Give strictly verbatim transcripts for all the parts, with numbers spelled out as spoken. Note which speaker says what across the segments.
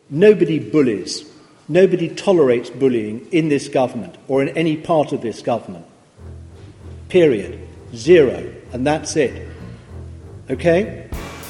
Speaker 1: Nobody bullies. Nobody tolerates bullying in this government or in any part of this government. Period. Zero. And that's it. Okay?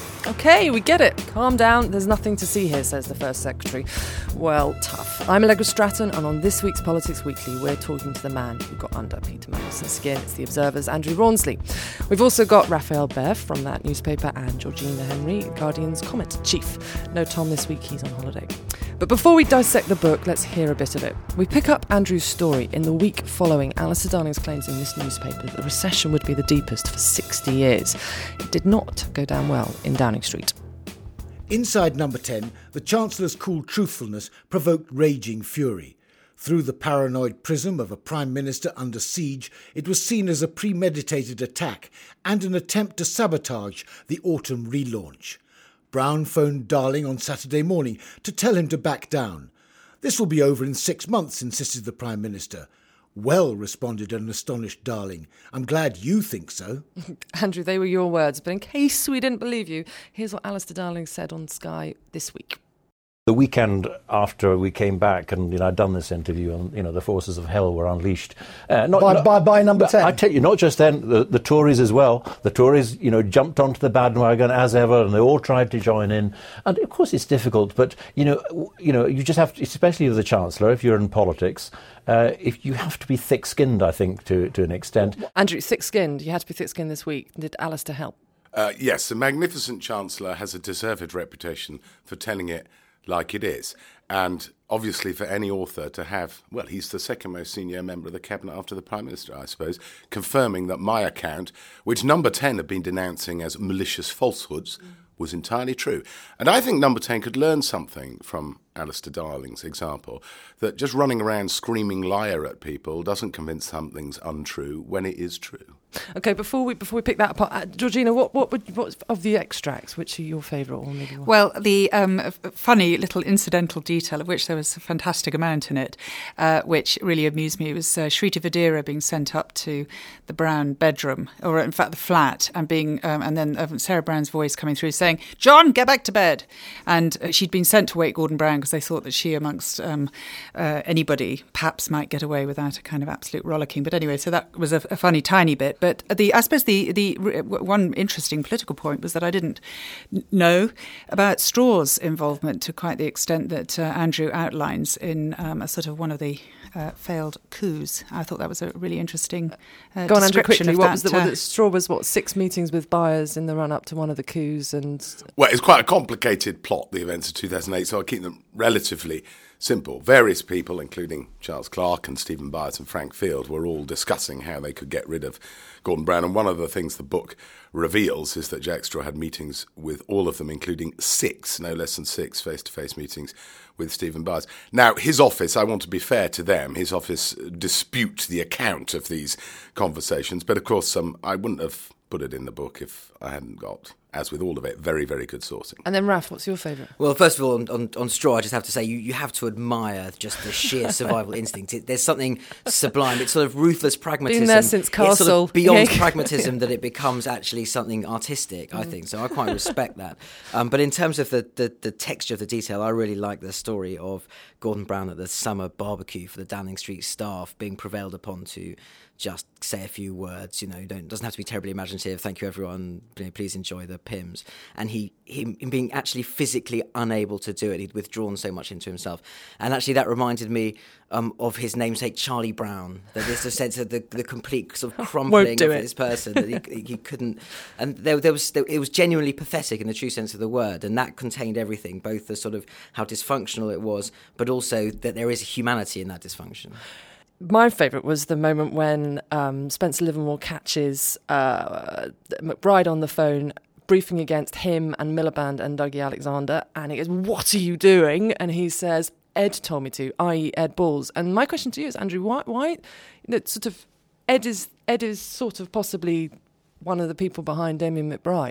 Speaker 2: OK, we get it. Calm down. There's nothing to see here, says the First Secretary. Well, tough. I'm Allegra Stratton, and on this week's Politics Weekly, we're talking to the man who got under Peter Mandelson's skin. It's The Observer's Andrew Rawnsley. We've also got Raphael Beff from that newspaper and Georgina Henry, Guardian's comment chief. No Tom this week, he's on holiday. But before we dissect the book, let's hear a bit of it. We pick up Andrew's story in the week following Alistair Darling's claims in this newspaper that the recession would be the deepest for sixty years. It did not go down well in Downing Street.
Speaker 3: Inside Number ten, the Chancellor's cool truthfulness provoked raging fury. Through the paranoid prism of a Prime Minister under siege, it was seen as a premeditated attack and an attempt to sabotage the autumn relaunch. Brown phoned Darling on Saturday morning to tell him to back down. This will be over in six months, insisted the Prime Minister. Well, responded an astonished Darling. I'm glad you think so.
Speaker 2: Andrew, they were your words, but in case we didn't believe you, here's what Alistair Darling said on Sky this week.
Speaker 4: The weekend after we came back, and you know, I'd done this interview, and you know, the forces of hell were unleashed. Uh, not,
Speaker 5: by,
Speaker 4: not,
Speaker 5: by, by number ten.
Speaker 4: I tell you, not just then, the, the Tories as well. The Tories, you know, jumped onto the bandwagon as ever, and they all tried to join in. And of course, it's difficult, but you know, you know, you just have to, especially as the Chancellor, if you're in politics, uh, if you have to be thick-skinned, I think, to to an extent.
Speaker 2: Andrew, thick-skinned. You had to be thick-skinned this week. Did Alistair help?
Speaker 6: Uh, yes, the magnificent Chancellor has a deserved reputation for telling it like it is. And obviously for any author to have, well, he's the second most senior member of the Cabinet after the Prime Minister, I suppose, confirming that my account, which Number ten had been denouncing as malicious falsehoods, mm. was entirely true. And I think Number ten could learn something from Alistair Darling's example, that just running around screaming liar at people doesn't convince something's untrue when it is true.
Speaker 2: OK, before we before we pick that apart, uh, Georgina, what what would what of the extracts, which are your favourite, or maybe one?
Speaker 7: Well, the um, funny little incidental detail, of which there was a fantastic amount in it, uh, which really amused me, was uh, Shrita Vadera being sent up to the Brown bedroom, or in fact the flat, and being um, and then uh, Sarah Brown's voice coming through saying, "John, get back to bed," and uh, she'd been sent to wake Gordon Brown because they thought that she, amongst um, uh, anybody, perhaps might get away without a kind of absolute rollicking. But anyway, so that was a, a funny tiny bit. But the I suppose the the one interesting political point was that I didn't know about Straw's involvement to quite the extent that uh, Andrew outlines in um, a sort of one of the uh, failed coups. I thought that was a really interesting uh,
Speaker 2: Go on, Andrew,
Speaker 7: description
Speaker 2: quickly.
Speaker 7: of
Speaker 2: What
Speaker 7: that.
Speaker 2: was the, uh, what, Straw was what six meetings with buyers in the run up to one of the coups, and
Speaker 6: well, it's quite a complicated plot, the events of two thousand eight. So I'll keep them relatively simple. Various people, including Charles Clarke and Stephen Byers and Frank Field, were all discussing how they could get rid of Gordon Brown. And one of the things the book reveals is that Jack Straw had meetings with all of them, including six, no less than six, face-to-face meetings with Stephen Byers. Now, his office, I want to be fair to them, his office dispute the account of these conversations. But of course, um, I wouldn't have put it in the book if I hadn't got, as with all of it, very, very good sourcing.
Speaker 2: And then, Raf, what's your favourite?
Speaker 8: Well, first of all, on, on, on Straw, I just have to say, you, you have to admire just the sheer survival instinct. It, there's something sublime. It's sort of ruthless pragmatism.
Speaker 2: Been there since Castle.
Speaker 8: It's sort of beyond
Speaker 2: Yeah.
Speaker 8: pragmatism that it becomes actually something artistic, I think. So I quite respect that. Um, but in terms of the, the, the texture of the detail, I really like the story of Gordon Brown at the summer barbecue for the Downing Street staff being prevailed upon to just say a few words, you know, don't doesn't have to be terribly imaginative. Thank you, everyone. You know, please enjoy the P I Ms. And he, him, him being actually physically unable to do it. He'd withdrawn so much into himself. And actually that reminded me um, of his namesake, Charlie Brown. That there's a sense of the, the complete sort of crumbling of
Speaker 2: it.
Speaker 8: this person that he, he couldn't. And there, there was there, it was genuinely pathetic in the true sense of the word. And that contained everything, both the sort of how dysfunctional it was, but also that there is humanity in that dysfunction.
Speaker 2: My favourite was the moment when um, Spencer Livermore catches uh, McBride on the phone, briefing against him and Miliband and Dougie Alexander, and he goes, "What are you doing?" And he says, "Ed told me to," that is. Ed Balls. And my question to you is, Andrew, why, why that sort of Ed is Ed is sort of possibly one of the people behind Damien McBride.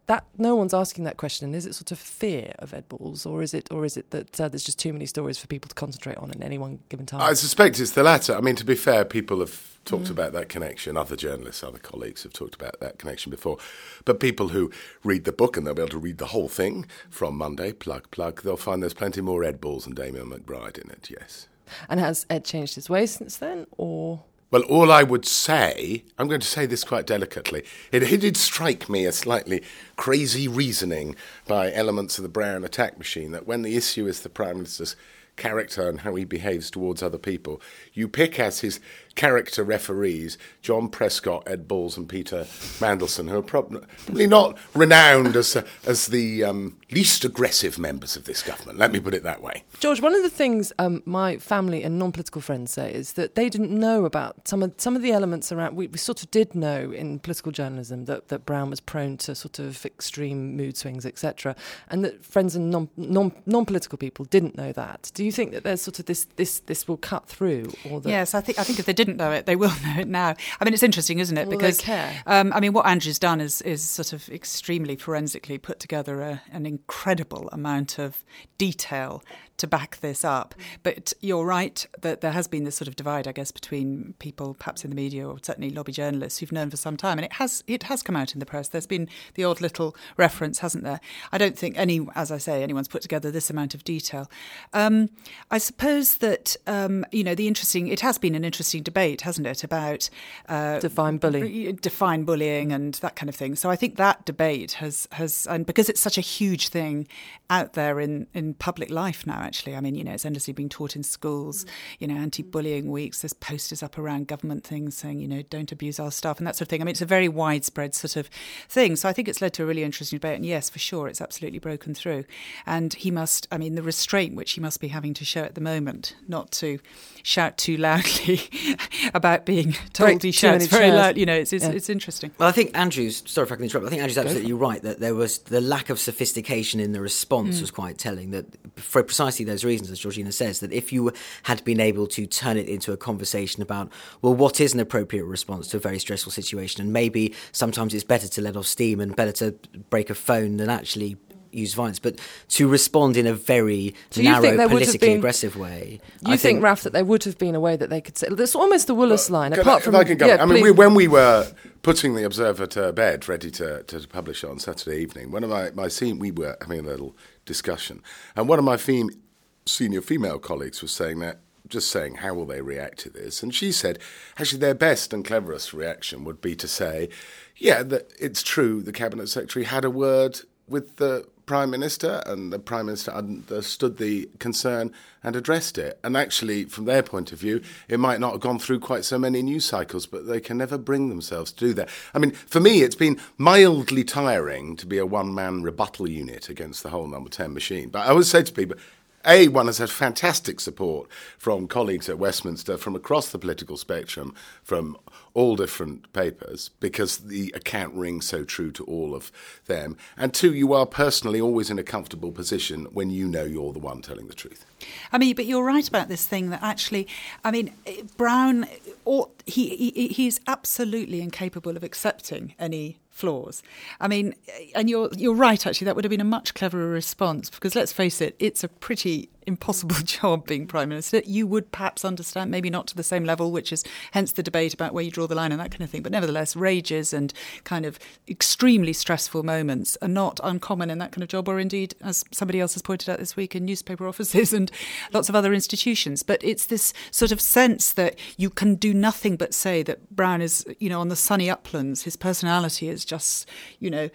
Speaker 2: that no one's asking that question. Is it sort of fear of Ed Balls, or is it, or is it that uh, there's just too many stories for people to concentrate on at any one given time?
Speaker 6: I suspect it's the latter. I mean, to be fair, people have talked mm. about that connection. Other journalists, other colleagues have talked about that connection before. But people who read the book, and they'll be able to read the whole thing from Monday, plug, plug, they'll find there's plenty more Ed Balls and Damian McBride in it, yes.
Speaker 2: And has Ed changed his ways since then, or...?
Speaker 6: Well, all I would say, I'm going to say this quite delicately, it, it did strike me as slightly crazy reasoning by elements of the Brown attack machine that when the issue is the Prime Minister's character and how he behaves towards other people, you pick as his character referees John Prescott, Ed Balls and Peter Mandelson, who are probably not renowned as uh, as the um, least aggressive members of this government. Let me put it that way.
Speaker 2: George, one of the things um, my family and non-political friends say is that they didn't know about some of some of the elements around. We, we sort of did know in political journalism that, that Brown was prone to sort of extreme mood swings, et cetera, and that friends and non, non non-political people didn't know that. Do you think that there's sort of this this this will cut through? Or that
Speaker 7: yes, I think I think if they didn't know it, they will know it now. I mean, it's interesting, isn't it?
Speaker 2: Will
Speaker 7: because
Speaker 2: they care?
Speaker 7: Um, I mean, what Andrew's done is is sort of extremely forensically put together a, an incredible amount of detail to back this up. But you're right that there has been this sort of divide, I guess, between people perhaps in the media or certainly lobby journalists who've known for some time. And it has it has come out in the press. There's been the odd little reference, hasn't there? I don't think any, as I say, anyone's put together this amount of detail. Um, I suppose that, um, you know, the interesting, it has been an interesting debate, hasn't it, about uh,
Speaker 2: define bullying.
Speaker 7: Define bullying and that kind of thing. So I think that debate has, has and because it's such a huge thing out there in, in public life now, actually. I mean, you know, it's endlessly being taught in schools, you know, anti-bullying weeks. There's posters up around government things saying, you know, don't abuse our staff and that sort of thing. I mean, it's a very widespread sort of thing. So I think it's led to a really interesting debate. And yes, for sure, it's absolutely broken through. And he must, I mean, the restraint which he must be having to show at the moment, not to shout too loudly about being told
Speaker 2: Break
Speaker 7: he shouts very
Speaker 2: chairs.
Speaker 7: loud, you know, it's, it's,
Speaker 2: Yeah.
Speaker 7: it's interesting.
Speaker 8: Well, I think Andrew's, sorry if I can interrupt, I think Andrew's absolutely right that there was the lack of sophistication in the response mm. was quite telling, that for precisely those reasons, as Georgina says, that if you had been able to turn it into a conversation about, well, what is an appropriate response to a very stressful situation, and maybe sometimes it's better to let off steam and better to break a phone than actually use violence, but to respond in a very
Speaker 2: so
Speaker 8: narrow, politically been, aggressive way.
Speaker 2: You I think, think, Ralph, that there would have been a way that they could say... There's almost the Willis
Speaker 6: well,
Speaker 2: line, apart
Speaker 6: I,
Speaker 2: from...
Speaker 6: If I can go,
Speaker 2: yeah,
Speaker 6: I mean,
Speaker 2: please.
Speaker 6: we, when we were putting the Observer to bed, ready to, to publish it on Saturday evening, one of my, my scene, we were having a little discussion, and one of my fem- senior female colleagues was saying that, just saying, how will they react to this? And she said, actually, their best and cleverest reaction would be to say, yeah, that it's true, the Cabinet Secretary had a word with the Prime Minister, and the Prime Minister understood the concern and addressed it. And actually, from their point of view, it might not have gone through quite so many news cycles, but they can never bring themselves to do that. I mean, for me, it's been mildly tiring to be a one-man rebuttal unit against the whole Number ten machine. But I always say to people, A, one has had fantastic support from colleagues at Westminster, from across the political spectrum, from all different papers, because the account rings so true to all of them. And two, you are personally always in a comfortable position when you know you're the one telling the truth.
Speaker 7: I mean, but you're right about this thing that actually, I mean, Brown, or he, he he's absolutely incapable of accepting any flaws. I mean, and you're you're right, actually, that would have been a much cleverer response, because let's face it, it's a pretty impossible job being Prime Minister. You would perhaps understand, maybe not to the same level, which is hence the debate about where you draw the line and that kind of thing, but nevertheless, rages and kind of extremely stressful moments are not uncommon in that kind of job, or indeed, as somebody else has pointed out this week, in newspaper offices and lots of other institutions. But it's this sort of sense that you can do nothing but say that Brown is, you know, on the sunny uplands, his personality is just, you know,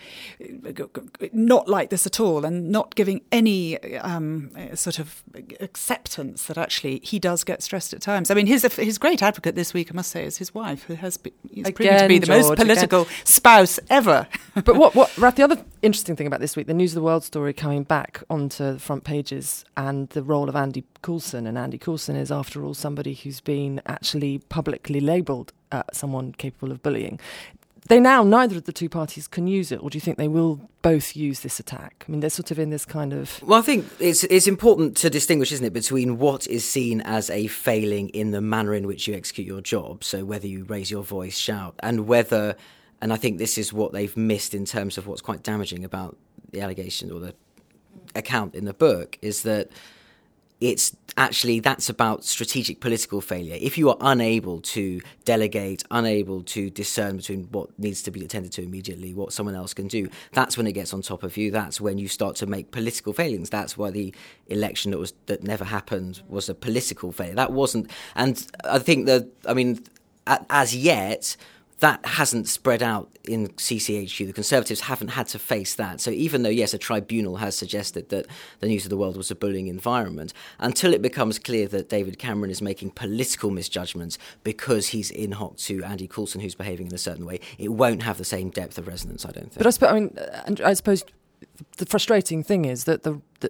Speaker 7: not like this at all, and not giving any um, sort of acceptance that actually he does get stressed at times. I mean, his his great advocate this week, I must say, is his wife, who has been, is proven to be the
Speaker 2: George,
Speaker 7: most political
Speaker 2: again.
Speaker 7: spouse ever.
Speaker 2: But what, what, Ralph, the other interesting thing about this week, the News of the World story coming back onto the front pages, and the role of Andy Coulson. And Andy Coulson is, after all, somebody who's been actually publicly labelled uh, someone capable of bullying. They now, neither of the two parties can use it, or do you think they will both use this attack? I mean, they're sort of in this kind of...
Speaker 8: Well, I think it's it's important to distinguish, isn't it, between what is seen as a failing in the manner in which you execute your job, so whether you raise your voice, shout, and whether and I think this is what they've missed in terms of what's quite damaging about the allegation or the account in the book, is that it's actually, that's about strategic political failure. If you are unable to delegate, unable to discern between what needs to be attended to immediately, what someone else can do, that's when it gets on top of you. That's when you start to make political failings. That's why the election that was that never happened was a political failure. That wasn't, and I think that, I mean, as yet, that hasn't spread out in C C H Q. The Conservatives haven't had to face that. So even though, yes, a tribunal has suggested that the News of the World was a bullying environment, until it becomes clear that David Cameron is making political misjudgments because he's in hock to Andy Coulson, who's behaving in a certain way, it won't have the same depth of resonance, I don't think.
Speaker 2: But I suppose, I mean, and I suppose the frustrating thing is that the... the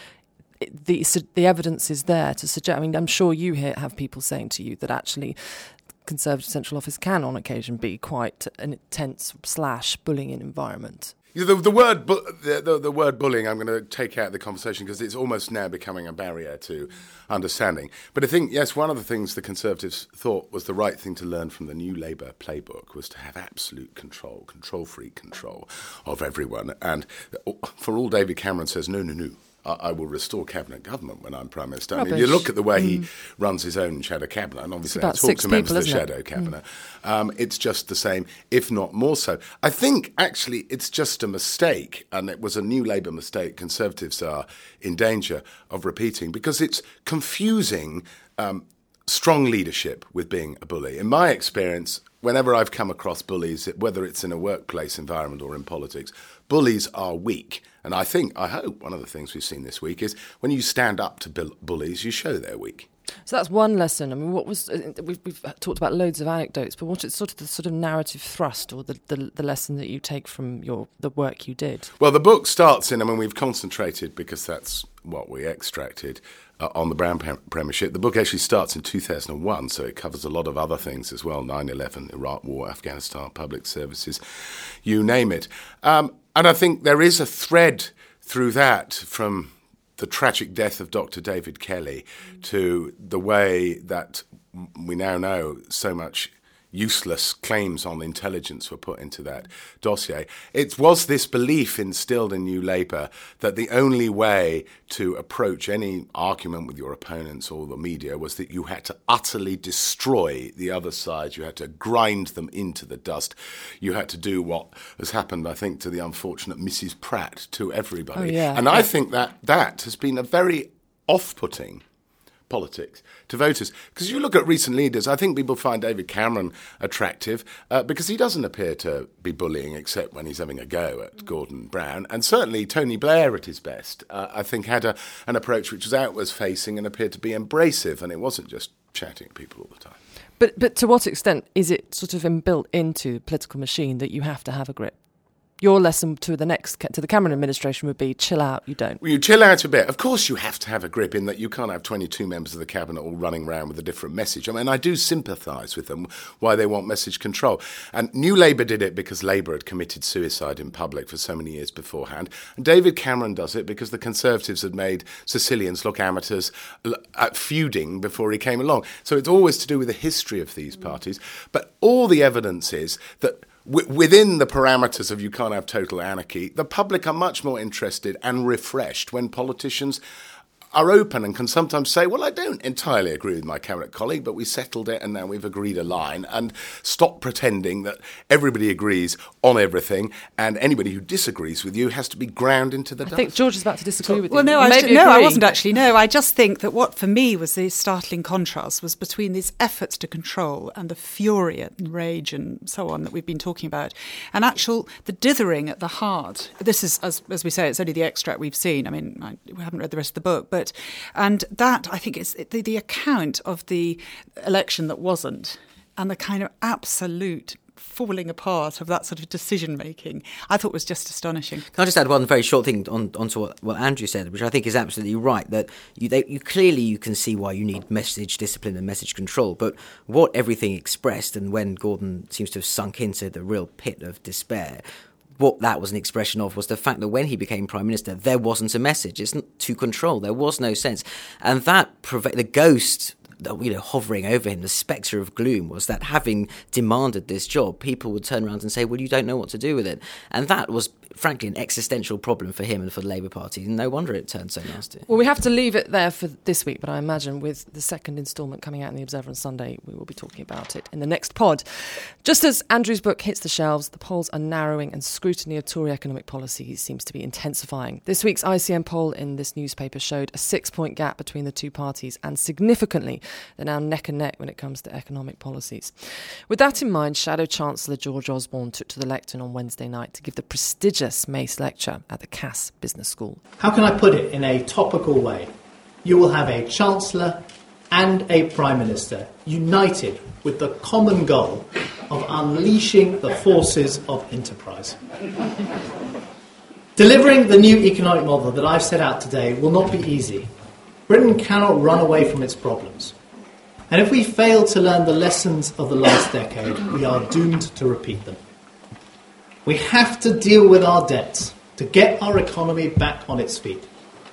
Speaker 2: The, the evidence is there to suggest. I mean, I'm sure you here have people saying to you that actually Conservative Central Office can, on occasion, be quite an intense slash bullying environment.
Speaker 6: Yeah, the, the word bu- the, the, the word bullying, I'm going to take out of the conversation because it's almost now becoming a barrier to understanding. But I think, yes, one of the things the Conservatives thought was the right thing to learn from the New Labour playbook was to have absolute control, control-freak control of everyone. And for all David Cameron says, no, no, no, I will restore cabinet government when I'm Prime Minister. I mean, you look at the way mm. he runs his own shadow cabinet, and obviously I talk to members of the shadow it? cabinet. Mm. Um, it's just the same, if not more so. I think, actually, it's just a mistake, and it was a New Labour mistake Conservatives are in danger of repeating, because it's confusing um, strong leadership with being a bully. In my experience, whenever I've come across bullies, whether it's in a workplace environment or in politics, bullies are weak. And I think, I hope, one of the things we've seen this week is when you stand up to bull- bullies, you show they're weak.
Speaker 2: So that's one lesson. I mean, what was we've, we've talked about loads of anecdotes, but what is sort of the sort of narrative thrust or the, the, the lesson that you take from your the work you did?
Speaker 6: Well, the book starts in, I mean, we've concentrated, because that's what we extracted, uh, on the Brown premiership. The book actually starts in two thousand one, so it covers a lot of other things as well, nine eleven, Iraq War, Afghanistan, public services, you name it. Um, and I think there is a thread through that from the tragic death of Doctor David Kelly to the way that we now know so much useless claims on intelligence were put into that dossier. It was this belief instilled in New Labour that the only way to approach any argument with your opponents or the media was that you had to utterly destroy the other side. You had to grind them into the dust. You had to do what has happened, I think, to the unfortunate Missus Pratt, to everybody.
Speaker 2: Oh, yeah.
Speaker 6: And I think that that has been a very off-putting politics to voters. Because you look at recent leaders, I think people find David Cameron attractive uh, because he doesn't appear to be bullying except when he's having a go at Gordon Brown. And certainly Tony Blair at his best, uh, I think, had a, an approach which was outwards facing and appeared to be embracive, and it wasn't just chatting at people all the time.
Speaker 2: But but to what extent is it sort of inbuilt into the political machine that you have to have a grip? Your lesson to the next to the Cameron administration would be chill out. You don't.
Speaker 6: Well, you chill out a bit. Of course, you have to have a grip in that you can't have twenty-two members of the cabinet all running around with a different message. I mean, I do sympathise with them why they want message control. And New Labour did it because Labour had committed suicide in public for so many years beforehand. And David Cameron does it because the Conservatives had made Sicilians look amateurs at feuding before he came along. So it's always to do with the history of these parties. But all the evidence is that within the parameters of you can't have total anarchy, the public are much more interested and refreshed when politicians are open and can sometimes say, well, I don't entirely agree with my cabinet colleague, but we settled it and now we've agreed a line, and stop pretending that everybody agrees on everything and anybody who disagrees with you has to be ground into the
Speaker 2: I
Speaker 6: dust.
Speaker 2: I think George is about to disagree so, with
Speaker 7: well,
Speaker 2: you.
Speaker 7: No,
Speaker 2: I,
Speaker 7: maybe no I wasn't actually. No, I just think that what for me was the startling contrast was between these efforts to control and the fury and rage and so on that we've been talking about, and actual, the dithering at the heart. This is, as, as we say, it's only the extract we've seen. I mean, I, we haven't read the rest of the book, but and that, I think, is the, the account of the election that wasn't, and the kind of absolute falling apart of that sort of decision-making, I thought was just astonishing.
Speaker 8: Can I just add one very short thing on onto what, what Andrew said, which I think is absolutely right, that you, they, you clearly you can see why you need message discipline and message control, but what everything expressed, and when Gordon seems to have sunk into the real pit of despair, what that was an expression of was the fact that when he became Prime Minister, there wasn't a message. It's not to control. There was no sense. And that, the ghost you know, hovering over him, the spectre of gloom, was that having demanded this job, people would turn around and say, well, you don't know what to do with it. And that was, frankly, an existential problem for him and for the Labour Party. No wonder it turned so nasty.
Speaker 2: Well, we have to leave it there for this week, but I imagine with the second instalment coming out in the Observer on Sunday, we will be talking about it in the next pod. Just as Andrew's book hits the shelves, the polls are narrowing and scrutiny of Tory economic policy seems to be intensifying. This week's I C M poll in this newspaper showed a six-point gap between the two parties, and significantly, they're now neck and neck when it comes to economic policies. With that in mind, Shadow Chancellor George Osborne took to the lectern on Wednesday night to give the prestigious Mace lecture at the Cass Business School.
Speaker 5: How can I put it in a topical way? You will have a Chancellor and a Prime Minister united with the common goal of unleashing the forces of enterprise. Delivering the new economic model that I've set out today will not be easy. Britain cannot run away from its problems. And if we fail to learn the lessons of the last decade, we are doomed to repeat them. We have to deal with our debts to get our economy back on its feet.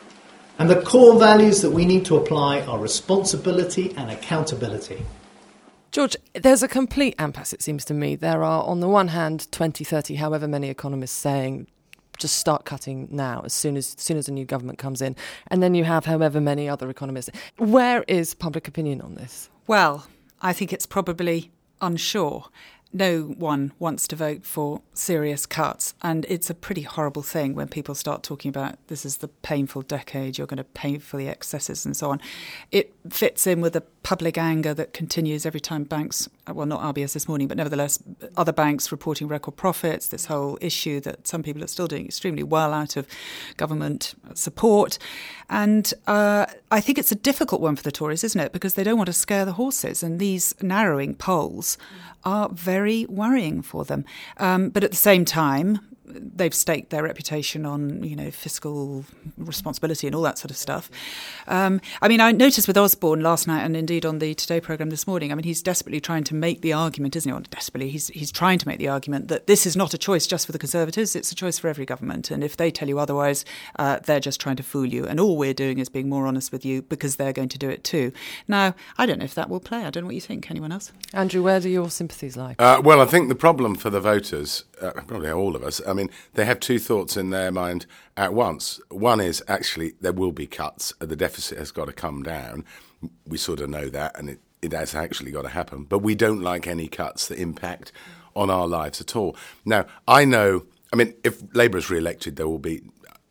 Speaker 5: And the core values that we need to apply are responsibility and accountability.
Speaker 2: George, there's a complete impasse, it seems to me. There are, on the one hand, twenty, thirty, however many economists saying, just start cutting now, as soon as, as soon as a new government comes in. And then you have however many other economists. Where is public opinion on this?
Speaker 7: Well, I think it's probably unsure. No one wants to vote for serious cuts, and it's a pretty horrible thing when people start talking about this is the painful decade, you're going to pay for the excesses and so on. It fits in with the public anger that continues every time banks, well, not R B S this morning, but nevertheless other banks reporting record profits, this whole issue that some people are still doing extremely well out of government support. And uh, I think it's a difficult one for the Tories, isn't it? Because they don't want to scare the horses, and these narrowing polls are very worrying for them. Um, but at the same time, they've staked their reputation on, you know, fiscal responsibility and all that sort of stuff. Um, I mean, I noticed with Osborne last night and indeed on the Today programme this morning, I mean, he's desperately trying to make the argument, isn't he? Well, desperately, he's, he's trying to make the argument that this is not a choice just for the Conservatives, it's a choice for every government. And if they tell you otherwise, uh, they're just trying to fool you. And all we're doing is being more honest with you because they're going to do it too. Now, I don't know if that will play. I don't know what you think. Anyone else?
Speaker 2: Andrew, where do your sympathies lie?
Speaker 6: Uh, well, I think the problem for the voters, uh, probably all of us, I mean, they have two thoughts in their mind at once. One is actually there will be cuts. The deficit has got to come down. We sort of know that, and it, it has actually got to happen. But we don't like any cuts that impact on our lives at all. Now, I know, I mean, if Labour is re-elected, there will be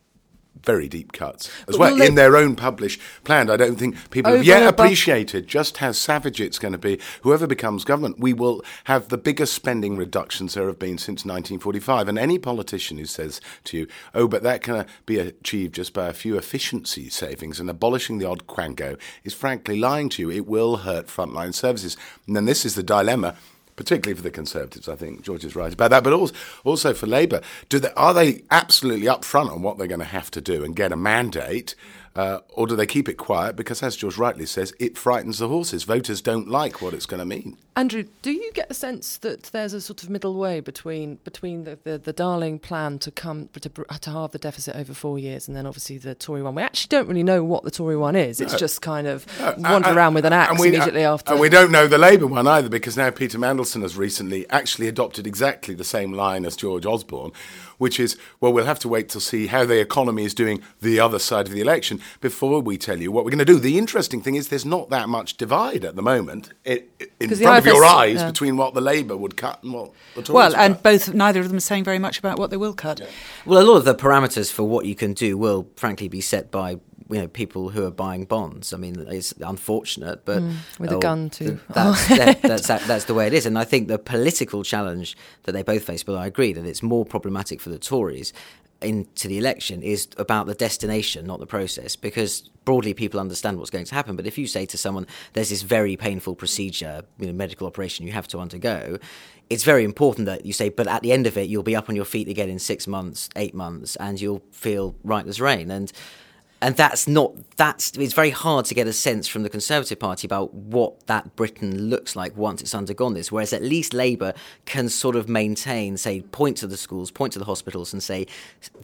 Speaker 6: very deep cuts as well in their own published plan. I don't think people have yet appreciated just how savage it's going to be. Whoever becomes government, we will have the biggest spending reductions there have been since nineteen forty-five. And any politician who says to you, oh, but that can be achieved just by a few efficiency savings and abolishing the odd quango, is frankly lying to you. It will hurt frontline services. And then this is the dilemma, particularly for the Conservatives. I think George is right about that, but also, also for Labour. Do they, are they absolutely upfront on what they're going to have to do and get a mandate, uh, or do they keep it quiet? Because, as George rightly says, it frightens the horses. Voters don't like what it's going to mean.
Speaker 2: Andrew, do you get the sense that there's a sort of middle way between between the, the, the Darling plan to come to, to halve the deficit over four years and then obviously the Tory one? We actually don't really know what the Tory one is. It's no. just kind of uh, wander uh, around with an axe we, immediately uh, after.
Speaker 6: And we don't know the Labour one either, because now Peter Mandelson has recently actually adopted exactly the same line as George Osborne, which is, well, we'll have to wait to see how the economy is doing the other side of the election before we tell you what we're going to do. The interesting thing is there's not that much divide at the moment it, it, in front of your eyes yeah. between what the Labour would cut and what the Tories
Speaker 7: Well,
Speaker 6: would
Speaker 7: and
Speaker 6: cut.
Speaker 7: both, neither of them are saying very much about what they will cut. Yeah.
Speaker 8: Well, a lot of the parameters for what you can do will, frankly, be set by you know people who are buying bonds. I mean, it's unfortunate, but
Speaker 2: mm, with oh, a gun too.
Speaker 8: That's, that, that's that, that's the way it is. And I think the political challenge that they both face, but I agree that it's more problematic for the Tories into the election, is about the destination, not the process, because broadly people understand what's going to happen. But if you say to someone, there's this very painful procedure, you know, medical operation you have to undergo, it's very important that you say, but at the end of it, you'll be up on your feet again in six months, eight months, and you'll feel right as rain. And And that's not, that's, it's very hard to get a sense from the Conservative Party about what that Britain looks like once it's undergone this, whereas at least Labour can sort of maintain, say, point to the schools, point to the hospitals and say,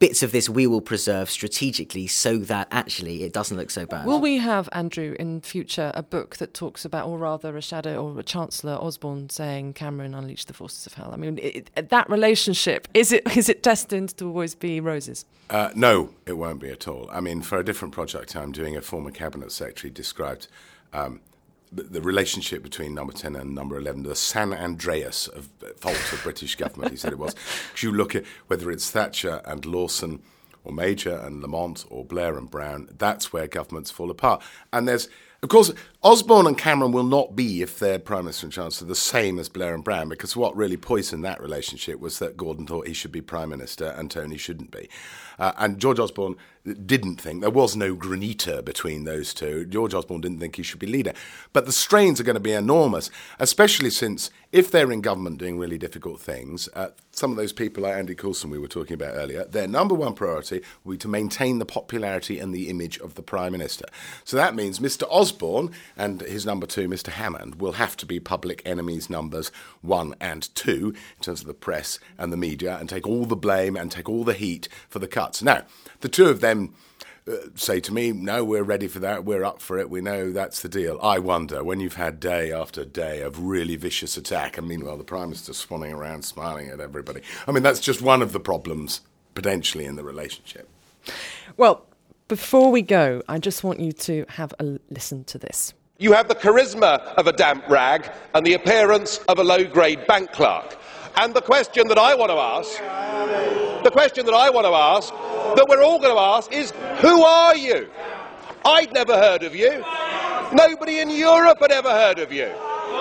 Speaker 8: bits of this we will preserve strategically so that actually it doesn't look so bad.
Speaker 2: Will we have, Andrew, in future a book that talks about, or rather a shadow or a Chancellor Osborne saying Cameron unleashed the forces of hell? I mean, it, that relationship, is it is it destined to always be roses?
Speaker 6: Uh, no, it won't be at all. I mean, for a different project I'm doing, a former Cabinet Secretary described um, the, the relationship between number ten and number eleven, the San Andreas of fault of British government, he said it was. Because you look at whether it's Thatcher and Lawson or Major and Lamont or Blair and Brown, that's where governments fall apart. And there's, of course, Osborne and Cameron will not be, if they're Prime Minister and Chancellor, the same as Blair and Brown, because what really poisoned that relationship was that Gordon thought he should be Prime Minister and Tony shouldn't be. Uh, and George Osborne didn't think, there was no granita between those two. George Osborne didn't think he should be leader. But the strains are going to be enormous, especially since if they're in government doing really difficult things, uh, some of those people like Andy Coulson we were talking about earlier, their number one priority will be to maintain the popularity and the image of the Prime Minister. So that means Mister Osborne and his number two, Mister Hammond, will have to be public enemies numbers one and two in terms of the press and the media, and take all the blame and take all the heat for the cuts. Now, the two of them uh, say to me, no, we're ready for that, we're up for it, we know that's the deal. I wonder, when you've had day after day of really vicious attack, and meanwhile the Prime Minister's swanning around smiling at everybody. I mean, that's just one of the problems, potentially, in the relationship.
Speaker 2: Well, before we go, I just want you to have a listen to this.
Speaker 9: You have the charisma of a damp rag and the appearance of a low-grade bank clerk. And the question that I want to ask, the question that I want to ask, that we're all going to ask is, who are you? I'd never heard of you. Nobody in Europe had ever heard of you.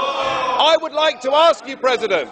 Speaker 9: I would like to ask you, President,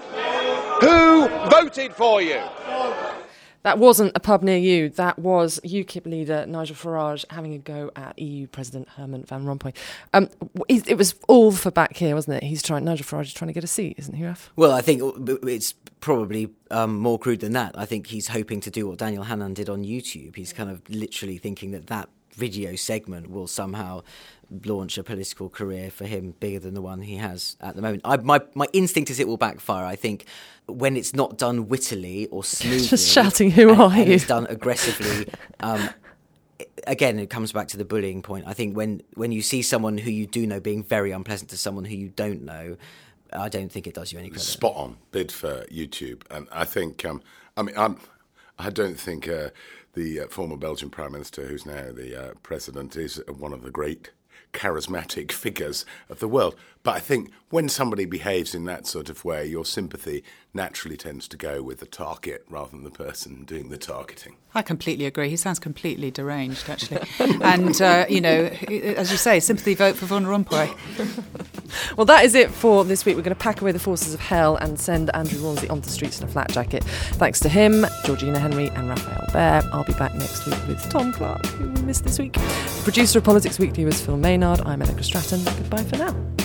Speaker 9: who voted for you?
Speaker 2: That wasn't a pub near you. That was UKIP leader Nigel Farage having a go at E U President Herman Van Rompuy. Um, it was all for back here, wasn't it? He's trying. Nigel Farage is trying to get a seat, isn't he, Raf?
Speaker 8: Well, I think it's probably um, more crude than that. I think he's hoping to do what Daniel Hannan did on YouTube. He's kind of literally thinking that that video segment will somehow launch a political career for him bigger than the one he has at the moment. I, my my instinct is it will backfire. I think when it's not done wittily or smoothly,
Speaker 2: just shouting, "Who
Speaker 8: and,
Speaker 2: are
Speaker 8: and
Speaker 2: you?"
Speaker 8: it's done aggressively. Um, again, it comes back to the bullying point. I think when when you see someone who you do know being very unpleasant to someone who you don't know, I don't think it does you any credit.
Speaker 6: Spot on bid for YouTube, and I think um, I mean I'm I don't think uh, the uh, former Belgian Prime Minister, who's now the uh, President, is one of the great charismatic figures of the world. But I think when somebody behaves in that sort of way, your sympathy naturally tends to go with the target rather than the person doing the targeting.
Speaker 7: I completely agree. He sounds completely deranged, actually. and, uh, you know, as you say, sympathy vote for Van Rompuy.
Speaker 2: Well, that is it for this week. We're going to pack away the forces of hell and send Andrew Rawnsley onto the streets in a flat jacket. Thanks to him, Georgina Henry and Raphael Bear. I'll be back next week with Tom Clark, who we missed this week. The producer of Politics Weekly was Phil Maynard. I'm Allegra Stratton. Goodbye for now.